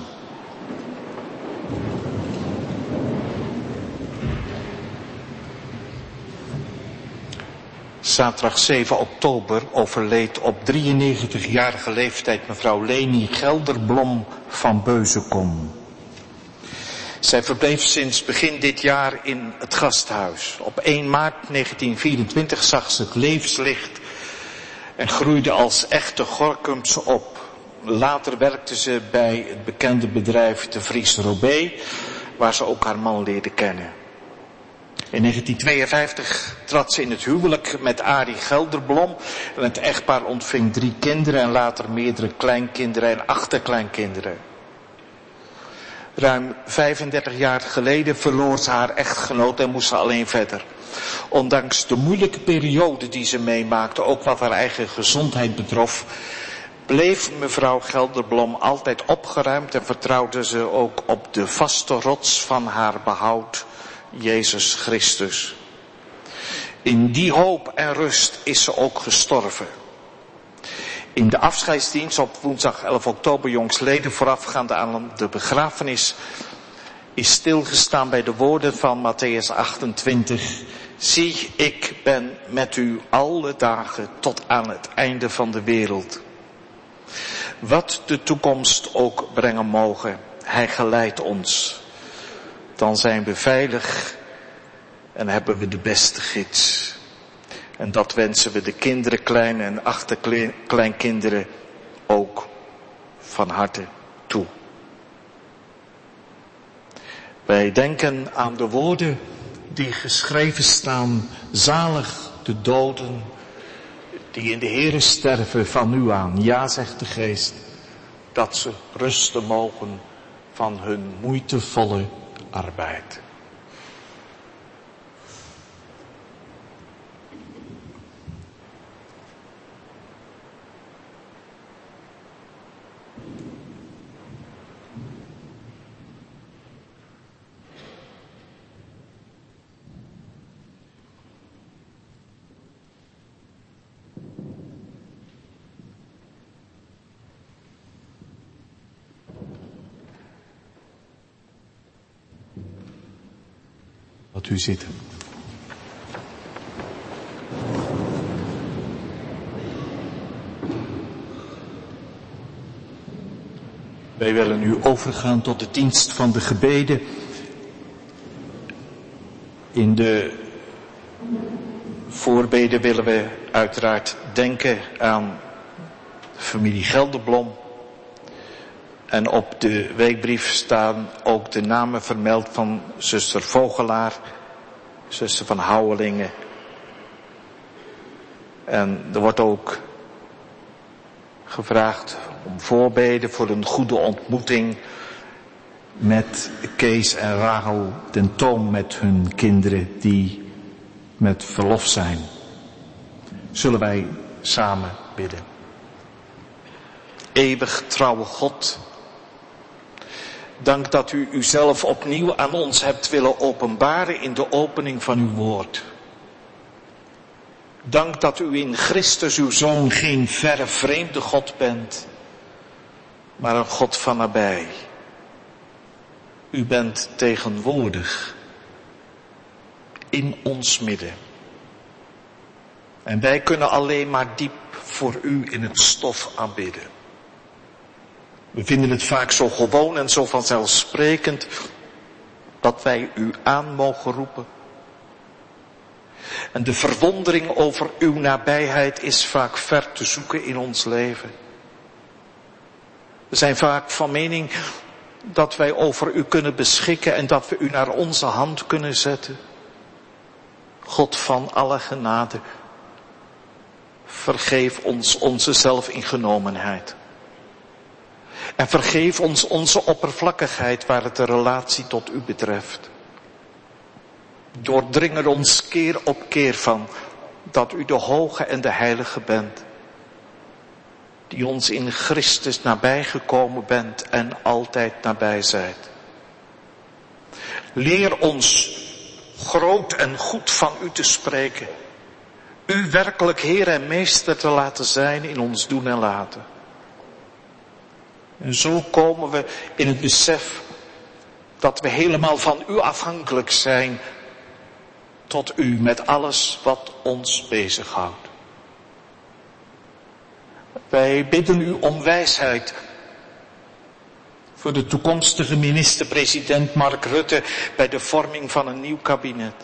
Zaterdag zeven oktober overleed op drieënnegentigjarige leeftijd mevrouw Leni Gelderblom van Beuzekom. Zij verbleef sinds begin dit jaar in het gasthuis. Op één maart negentien vierentwintig zag ze het levenslicht en groeide als echte Gorincumse op. Later werkte ze bij het bekende bedrijf De Vries Robé, waar ze ook haar man leerde kennen. In negentien tweeënvijftig trad ze in het huwelijk met Arie Gelderblom. En het echtpaar ontving drie kinderen en later meerdere kleinkinderen en achterkleinkinderen. Ruim vijfendertig jaar geleden verloor ze haar echtgenoot en moest ze alleen verder. Ondanks de moeilijke periode die ze meemaakte, ook wat haar eigen gezondheid betrof, bleef mevrouw Gelderblom altijd opgeruimd en vertrouwde ze ook op de vaste rots van haar behoud, Jezus Christus. In die hoop en rust is ze ook gestorven. In de afscheidsdienst op woensdag elf oktober jongstleden, voorafgaande aan de begrafenis, is stilgestaan bij de woorden van Matthäus achtentwintig. Zie, ik ben met u alle dagen tot aan het einde van de wereld. Wat de toekomst ook brengen mogen, hij geleidt ons. Dan zijn we veilig en hebben we de beste gids. En dat wensen we de kinderen, kleine en achterkleinkinderen ook van harte toe. Wij denken aan de woorden die geschreven staan. Zalig de doden die in de Heere sterven van nu aan. Ja, zegt de Geest, dat ze rusten mogen van hun moeitevolle arbeid. Laat u zitten. Wij willen nu overgaan tot de dienst van de gebeden. In de voorbeden willen we uiteraard denken aan de familie Gelderblom. En op de weekbrief staan ook de namen vermeld van zuster Vogelaar, zuster van Houwelingen. En er wordt ook gevraagd om voorbeden voor een goede ontmoeting met Kees en Rachel den Toom met hun kinderen die met verlof zijn. Zullen wij samen bidden. Eeuwig trouwe God, dank dat u uzelf opnieuw aan ons hebt willen openbaren in de opening van uw woord. Dank dat u in Christus uw Zoon geen verre vreemde God bent, maar een God van nabij. U bent tegenwoordig in ons midden. En wij kunnen alleen maar diep voor u in het stof aanbidden. We vinden het vaak zo gewoon en zo vanzelfsprekend dat wij u aan mogen roepen. En de verwondering over uw nabijheid is vaak ver te zoeken in ons leven. We zijn vaak van mening dat wij over u kunnen beschikken en dat we u naar onze hand kunnen zetten. God van alle genade, vergeef ons onze zelfingenomenheid. En vergeef ons onze oppervlakkigheid waar het de relatie tot u betreft. Doordring er ons keer op keer van dat u de hoge en de heilige bent. Die ons in Christus nabijgekomen bent en altijd nabij zijt. Leer ons groot en goed van u te spreken. u werkelijk Heer en Meester te laten zijn in ons doen en laten. En zo komen we in het besef dat we helemaal van u afhankelijk zijn tot u met alles wat ons bezighoudt. Wij bidden u om wijsheid voor de toekomstige minister-president Mark Rutte bij de vorming van een nieuw kabinet.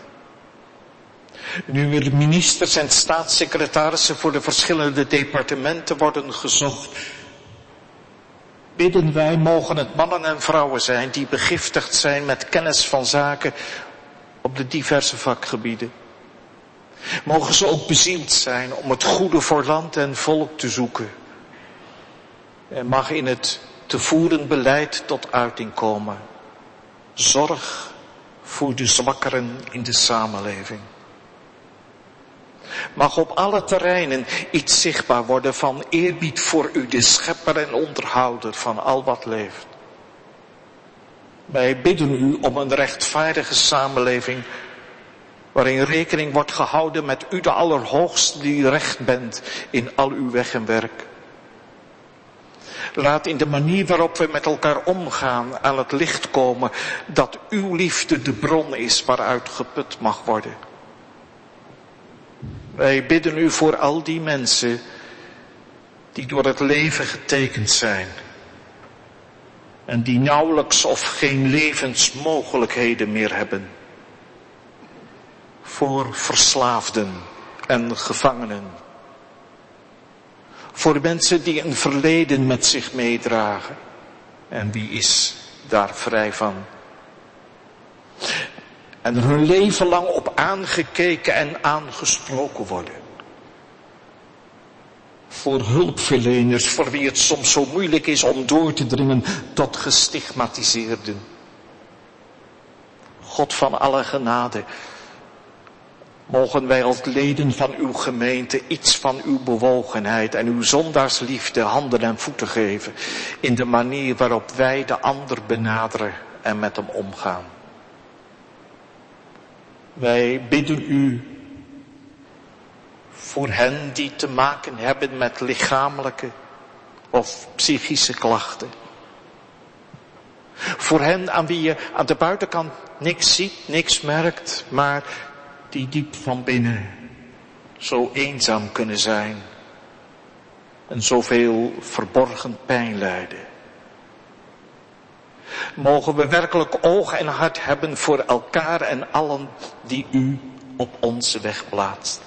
Nu er ministers en staatssecretarissen voor de verschillende departementen worden gezocht, bidden wij, mogen het mannen en vrouwen zijn die begiftigd zijn met kennis van zaken op de diverse vakgebieden. Mogen ze ook bezield zijn om het goede voor land en volk te zoeken. En mag in het te voeren beleid tot uiting komen. Zorg voor de zwakkeren in de samenleving. Mag op alle terreinen iets zichtbaar worden van eerbied voor u, de schepper en onderhouder van al wat leeft. Wij bidden u om een rechtvaardige samenleving, waarin rekening wordt gehouden met u de Allerhoogste die recht bent in al uw weg en werk. Laat in de manier waarop we met elkaar omgaan aan het licht komen dat uw liefde de bron is waaruit geput mag worden. Wij bidden u voor al die mensen die door het leven getekend zijn en die nauwelijks of geen levensmogelijkheden meer hebben. Voor verslaafden en gevangenen. Voor mensen die een verleden met zich meedragen. En wie is daar vrij van? En er hun leven lang op aangekeken en aangesproken worden. Voor hulpverleners, voor wie het soms zo moeilijk is om door te dringen tot gestigmatiseerden. God van alle genade, mogen wij als leden van uw gemeente iets van uw bewogenheid en uw zondaarsliefde handen en voeten geven in de manier waarop wij de ander benaderen en met hem omgaan. Wij bidden u voor hen die te maken hebben met lichamelijke of psychische klachten. Voor hen aan wie je aan de buitenkant niks ziet, niks merkt, maar die diep van binnen zo eenzaam kunnen zijn en zoveel verborgen pijn lijden. Mogen we werkelijk oog en hart hebben voor elkaar en allen die u op onze weg plaatst.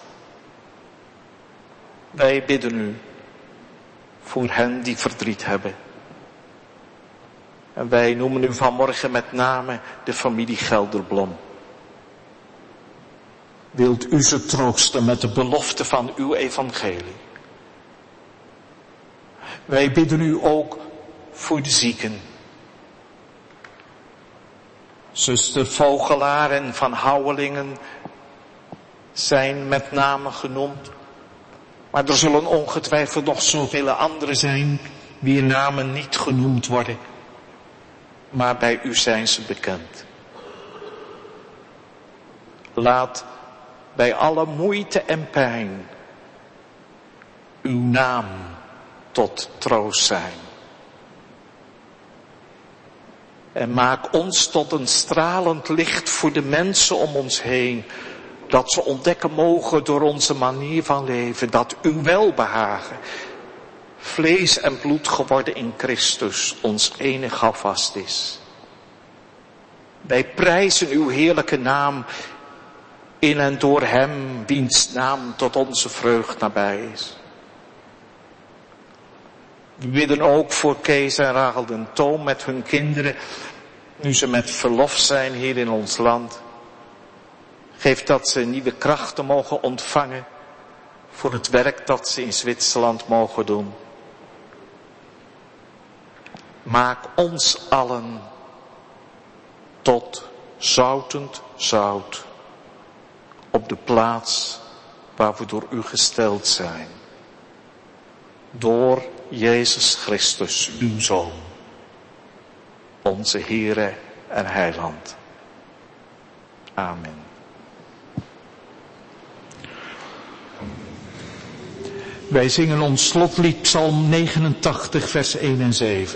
Wij bidden u voor hen die verdriet hebben. En wij noemen u vanmorgen met name de familie Gelderblom. Wilt u ze troosten met de belofte van uw evangelie. Wij bidden u ook voor de zieken. Zuster Vogelaar en Van Houwelingen zijn met name genoemd. Maar er zullen ongetwijfeld nog zoveel anderen zijn wier namen niet genoemd worden. Maar bij u zijn ze bekend. Laat bij alle moeite en pijn uw naam tot troost zijn. En maak ons tot een stralend licht voor de mensen om ons heen. Dat ze ontdekken mogen door onze manier van leven. Dat uw welbehagen, vlees en bloed geworden in Christus, ons enige houvast is. Wij prijzen uw heerlijke naam in en door hem, wiens naam tot onze vreugd nabij is. We bidden ook voor Kees en Rachel den Toom met hun kinderen, nu ze met verlof zijn hier in ons land. Geef dat ze nieuwe krachten mogen ontvangen voor het werk dat ze in Zwitserland mogen doen. Maak ons allen tot zoutend zout op de plaats waar we door u gesteld zijn. Door Jezus Christus, uw Zoon, onze Heere en Heiland. Amen. Wij zingen ons slotlied Psalm negenentachtig vers één en zeven.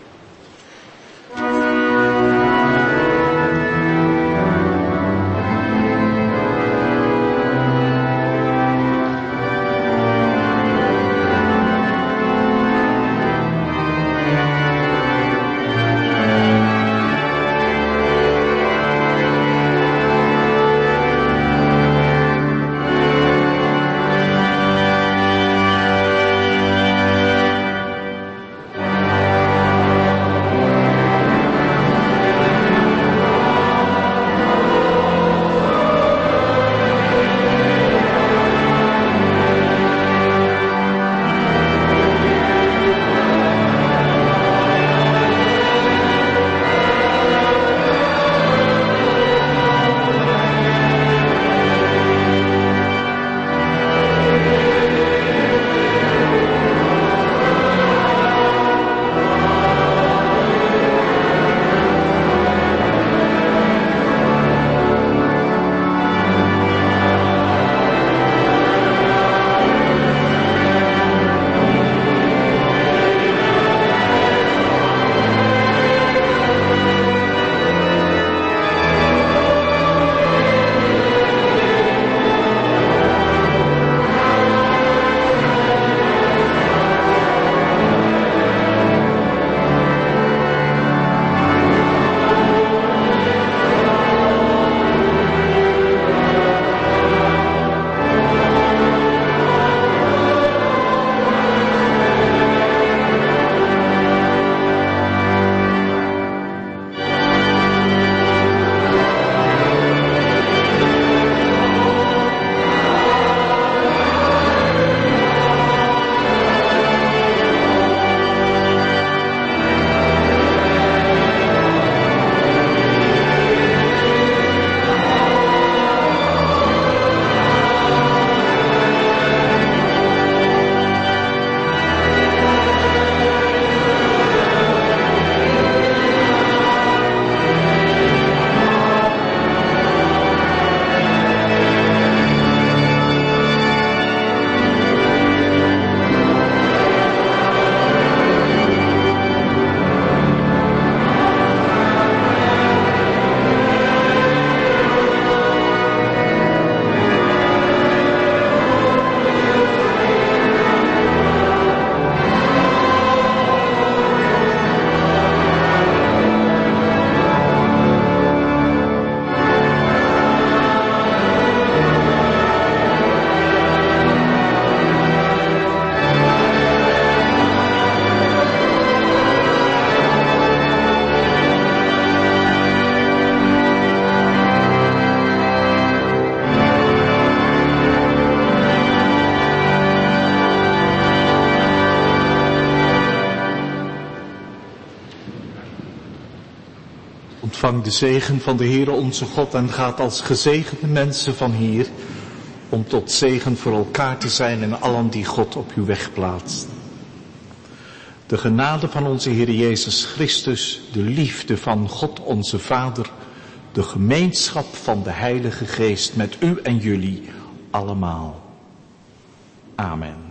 Ontvang de zegen van de Heere onze God en gaat als gezegende mensen van hier, om tot zegen voor elkaar te zijn en allen die God op uw weg plaatst. De genade van onze Heer Jezus Christus, de liefde van God onze Vader, de gemeenschap van de Heilige Geest met u en jullie allemaal. Amen.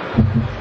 Amen.